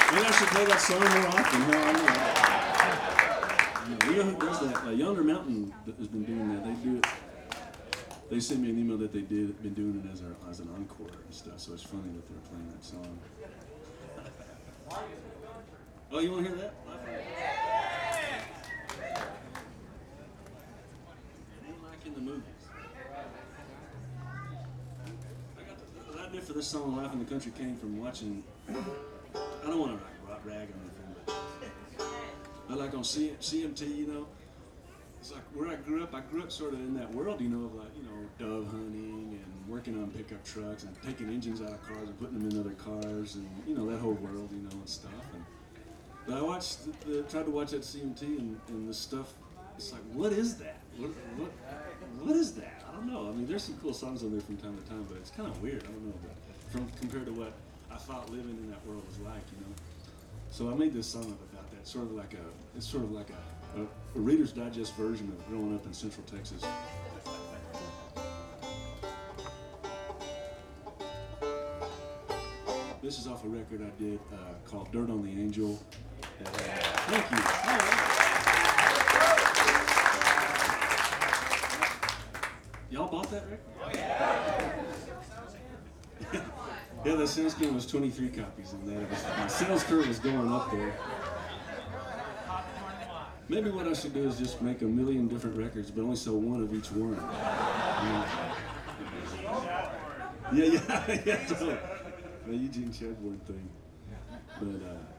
Maybe I should play that song more often. You know who does that? Yonder Mountain has been doing that. They do it. They sent me an email that been doing it as an encore and stuff. So it's funny that they're playing that song. Oh, you want to hear that? It ain't like in the movies. What I did for this song, "Life in the Country," came from watching. I don't want to rag on anything, but like on CMT, you know, it's like where I grew up sort of in that world, you know, of like, you know, dove hunting and working on pickup trucks and taking engines out of cars and putting them in other cars and, you know, that whole world, you know, and stuff. But I watched, tried to watch that CMT and the stuff. It's like, what is that? What is that? I don't know. I mean, there's some cool songs on there from time to time, but it's kind of weird. I don't know, but compared to what I thought living in that world was like, you know. So I made this song up about that. It's sort of like a Reader's Digest version of growing up in Central Texas. This is off a record I did called "Dirt on the Angel." Thank you. Y'all bought that record? Oh, yeah. Yeah, the sales game was 23 copies, and my sales curve was going up there. Maybe what I should do is just make a million different records, but only sell one of each one. Yeah, totally. The Eugene Chadbourne thing. But